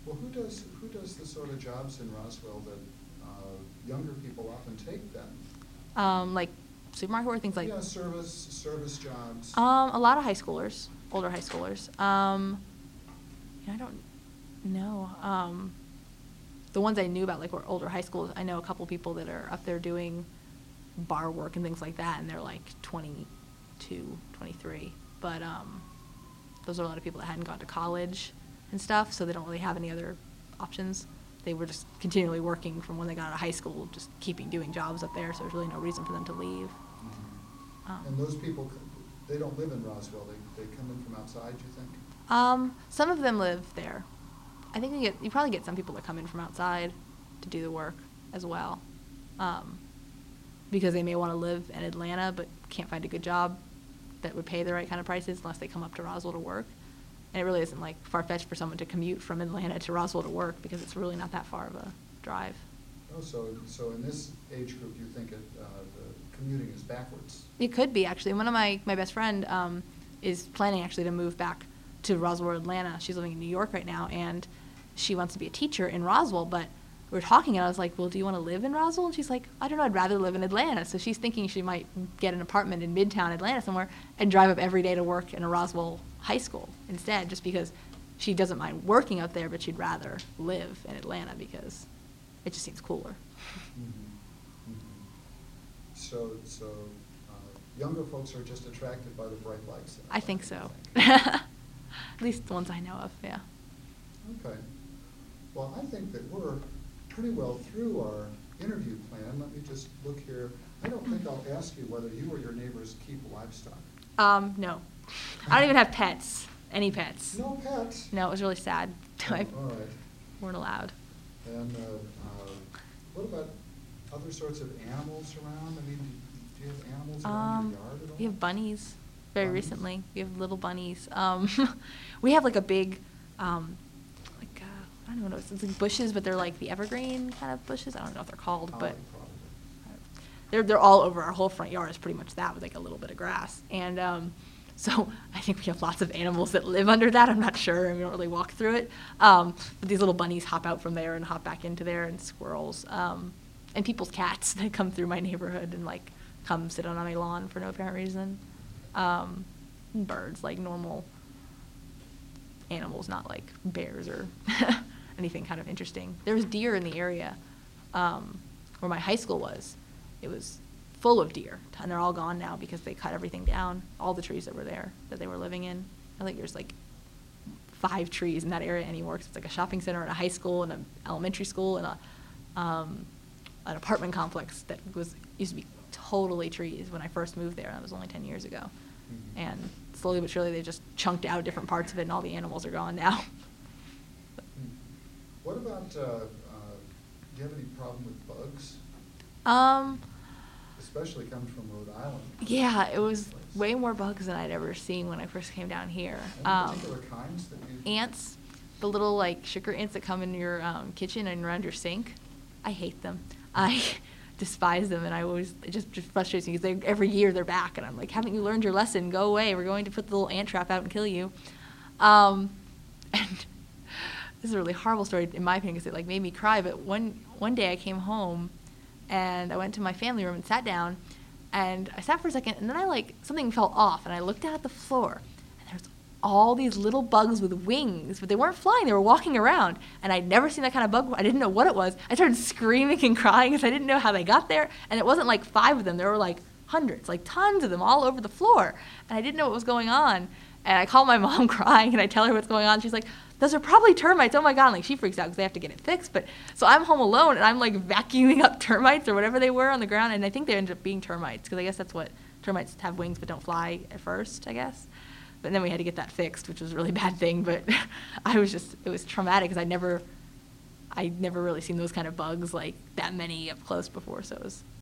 Well, who does the sort of jobs in Roswell that younger people often take then? Like supermarket work, things like. Yeah, service jobs. A lot of high schoolers, older high schoolers. I don't know. The ones I knew about, like, were older high schools. I know a couple people that are up there doing bar work and things like that, and they're like 22, 23. But those are a lot of people that hadn't gone to college and stuff, so they don't really have any other options. They were just continually working from when they got out of high school, just doing jobs up there, so there's really no reason for them to leave. Mm-hmm. And those people, they don't live in Roswell. They come in from outside, you think? Some of them live there. I think you probably get some people that come in from outside to do the work as well, because they may want to live in Atlanta but can't find a good job that would pay the right kind of prices unless they come up to Roswell to work. And it really isn't like far-fetched for someone to commute from Atlanta to Roswell to work because it's really not that far of a drive. Oh, so in this age group, you think the commuting is backwards? It could be, actually. One of my best friend is planning actually to move back to Roswell or Atlanta. She's living in New York right now, and she wants to be a teacher in Roswell, but we were talking, and I was like, well, do you want to live in Roswell? And she's like, I don't know, I'd rather live in Atlanta. So she's thinking she might get an apartment in Midtown Atlanta somewhere and drive up every day to work in a Roswell high school instead, just because she doesn't mind working out there, but she'd rather live in Atlanta because it just seems cooler. Mm-hmm. Mm-hmm. So younger folks are just attracted by the bright lights. I think so. At least the ones I know of, yeah. Okay. Well, I think that we're pretty well through our interview plan. Let me just look here. I don't think I'll ask you whether you or your neighbors keep livestock. No. I don't even have pets. Any pets. No pets? No, it was really sad. Oh, all right. Weren't allowed. And what about other sorts of animals around? I mean, do you have animals around your yard at all? We have bunnies. Very Bunnies? recently. We have little bunnies. We have like a big, I don't know what it's like bushes, but they're like the evergreen kind of bushes. I don't know what they're called, but they're all over our whole front yard. Is pretty much that with like a little bit of grass. And so I think we have lots of animals that live under that. I'm not sure, and we don't really walk through it. But these little bunnies hop out from there and hop back into there, and squirrels, and people's cats that come through my neighborhood and like come sit on my lawn for no apparent reason. And birds, like normal animals, not like bears or anything kind of interesting. There was deer in the area where my high school was. It was full of deer, and they're all gone now because they cut everything down, all the trees that were there that they were living in. I think there's like 5 trees in that area anymore because it's like a shopping center and a high school and an elementary school and an apartment complex that used to be totally trees when I first moved there. That was only 10 years ago. Mm-hmm. And slowly but surely they just chunked out different parts of it, and all the animals are gone now. What about, do you have any problem with bugs? Especially coming from Rhode Island. Yeah, it was way more bugs than I'd ever seen when I first came down here. Any particular kinds that you... Ants, the little like sugar ants that come in your kitchen and around your sink. I hate them. I despise them, and it just frustrates me because every year they're back, and I'm like, haven't you learned your lesson? Go away. We're going to put the little ant trap out and kill you. And this is a really horrible story in my opinion because it like made me cry. But one day I came home, and I went to my family room and sat down, and I sat for a second, and then something fell off, and I looked down at the floor, and there was all these little bugs with wings, but they weren't flying, they were walking around, and I'd never seen that kind of bug before. I didn't know what it was. I started screaming and crying because I didn't know how they got there, and it wasn't like 5 of them, there were like hundreds, like tons of them all over the floor, and I didn't know what was going on, and I called my mom crying, and I tell her what's going on. She's like, those are probably termites. Oh my God. And like she freaks out because they have to get it fixed. But so I'm home alone, and I'm like vacuuming up termites or whatever they were on the ground. And I think they ended up being termites because I guess that's what termites have, wings but don't fly at first, I guess. But then we had to get that fixed, which was a really bad thing. But it was traumatic because I'd never really seen those kind of bugs like that many up close before. So it was